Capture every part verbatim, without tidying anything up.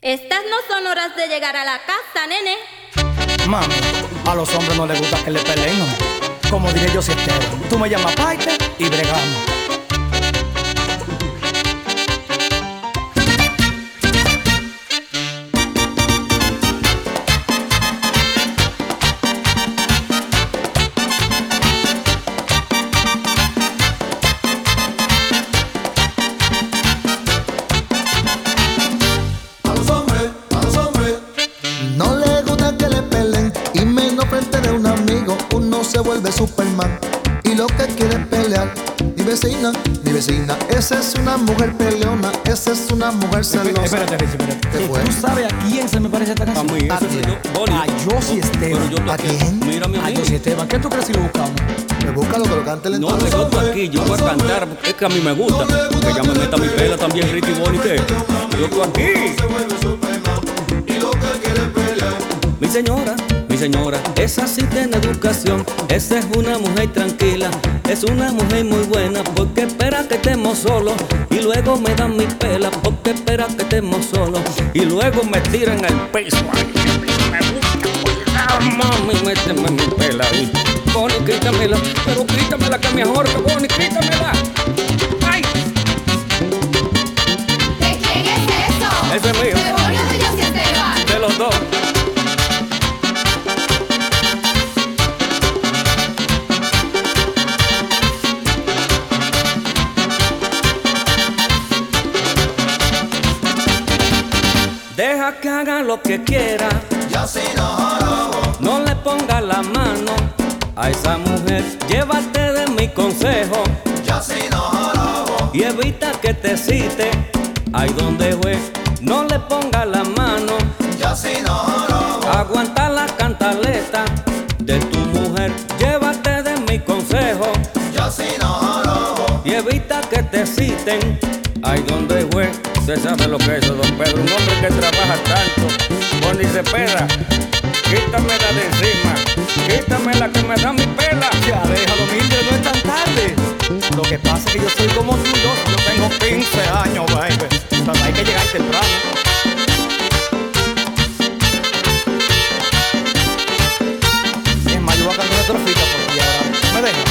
Estas no son horas de llegar a la casa, nene. Mami, a los hombres no les gusta que le peleen, ¿no? Como diré yo si estero. Tú me llamas paite y bregamos. Se vuelve Superman y lo que quiere es pelear. Mi vecina, mi vecina, esa es una mujer peleona, esa es una mujer celosa. Espérate, Richie, espérate. ¿Qué fue? ¿Tú sabes a quién se me parece esta canción? A mí, ¿A ese quién? soy yo, Bonnie. A Josie Esteban. Pero yo ¿A quién? Mírame a A mí. Josie Esteban. ¿Qué tú crees si lo buscamos? Me busca lo que lo cante el No, que yo estoy aquí, yo voy a cantar, es que a mí me gusta. Que ella me meta mi pela también, Ricky Bonnie, que yo estoy aquí. Mi señora, mi señora, esa sí tiene educación. Esa es una mujer tranquila, es una mujer muy buena. Porque espera que estemos solos y luego me dan mi pela. Porque espera que estemos solos y luego me tiran al piso. Ay, me gusta, mami, méteme mi pela ahí. Bonnie, quítamela, pero quítamela que me ahorca, Bonnie, quítamela. Ay. ¿De quién es eso? Ese es mío. ¿De Bonnie o de Josie Esteban? De los dos. Deja que haga lo que quiera. Yo sí no jorobo. No le ponga la mano a esa mujer. Llévate de mi consejo Yo sí no jorobo. y evita que te cite ahí donde fue. No le ponga la mano. Yo sí no jorobo. Aguanta la cantaleta de tu mujer. Llévate de mi consejo Yo sí no jorobo. y evita que te citen ahí donde fue. Usted sabe lo que es eso, don Pedro. Un hombre que trabaja tanto. Bonnie Cepeda, quítamela de encima. Quítamela que me da mi pela. Ya, déjalo, Mildred, no es tan tarde. Lo que pasa es que yo soy como tú, yo, yo tengo quince años, baby. Entonces hay que llegar temprano. Es más, yo voy a cantar una trofita por ti ahora. ¿Me deja?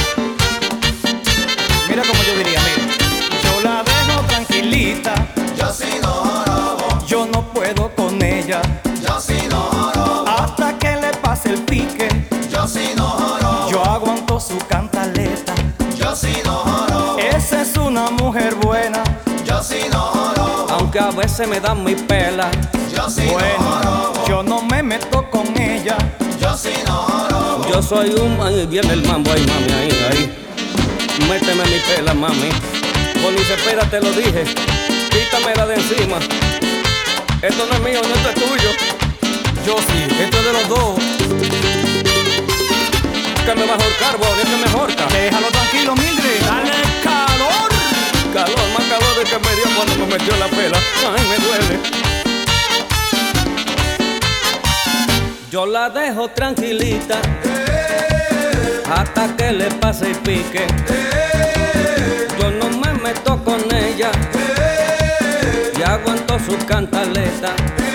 Mira como yo diría, mira. Yo la dejo tranquilita. Yo sí no jorobo. Yo no puedo con ella. Yo sí no jorobo. Hasta que le pase el pique. Yo sí no jorobo. Yo aguanto su cantaleta. Yo sí no jorobo. Esa es una mujer buena. Yo sí no jorobo. Aunque a veces me dan mi pela. Yo sí no Bueno, jorobo. yo no me meto con ella. Yo sí no jorobo. Yo soy un man y viene el mambo ahí, mami, ahí, ahí. Méteme mi pela, mami. Bonnie Cepeda, te lo dije. Quítamela de encima. Esto no es mío, no esto es tuyo. Yo sí, esto es de los dos. Que me va a ahorcar, Bonnie, que me ahorca. Déjalo tranquilo, Mildred. Dale calor. Calor, más calor de que me dio cuando me metió la pela. Ay, me duele. Yo la dejo tranquilita hasta que le pase el pique. Yo no me meto con ella y aguanto su cantaleta.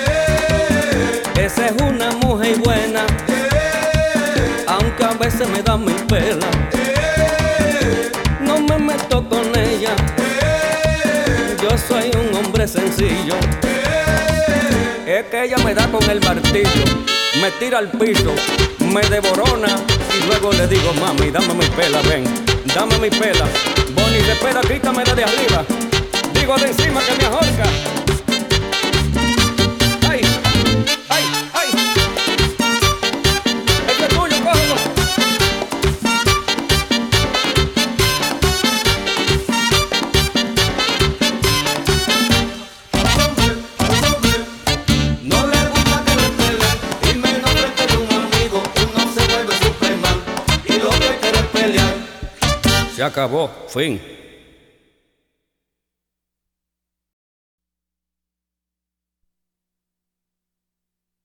Esa es una mujer buena, aunque a veces me da mi pela. No me meto con ella, yo soy un hombre sencillo. Es que ella me da con el martillo, me tira al piso, me devorona y luego le digo, mami, dame mi pela, ven, dame mi pela. Bonnie Cepeda, quítamela de arriba, digo de encima que me ahorca. Ay, ay, ay. Esto es tuyo, cógelo. No le gusta que le peleen, y menos frente de un amigo. Uno se vuelve Superman y lo que quiere es pelear. Se acabó, fin.